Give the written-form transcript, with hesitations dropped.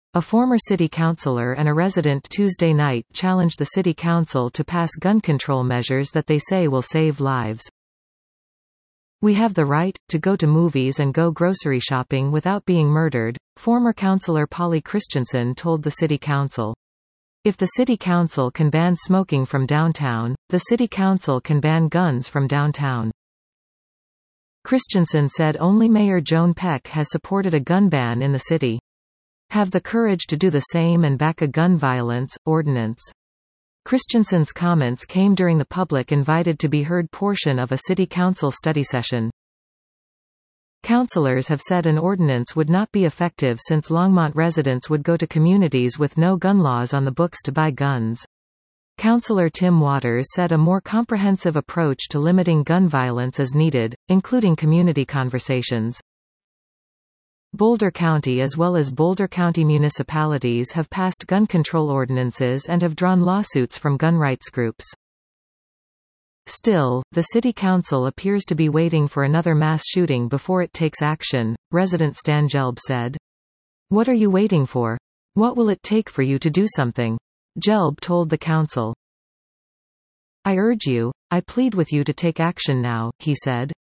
A former city councilor and a resident Tuesday night challenged the city council to pass gun control measures that they say will save lives. "We have the right to go to movies and go grocery shopping without being murdered," former councilor Polly Christensen told the city council. "If the city council can ban smoking from downtown, the city council can ban guns from downtown." Christensen said only Mayor Joan Peck has supported a gun ban in the city. "Have the courage to do the same and back a gun violence ordinance." Christensen's comments came during the public invited to be heard portion of a city council study session. Councilors have said an ordinance would not be effective since Longmont residents would go to communities with no gun laws on the books to buy guns. Councilor Tim Waters said a more comprehensive approach to limiting gun violence is needed, including community conversations. Boulder County as well as Boulder County municipalities have passed gun control ordinances and have drawn lawsuits from gun rights groups. Still, the city council appears to be waiting for another mass shooting before it takes action, resident Stan Gelb said. "What are you waiting for? What will it take for you to do something?" Gelb told the council. "I urge you, I plead with you to take action now," he said.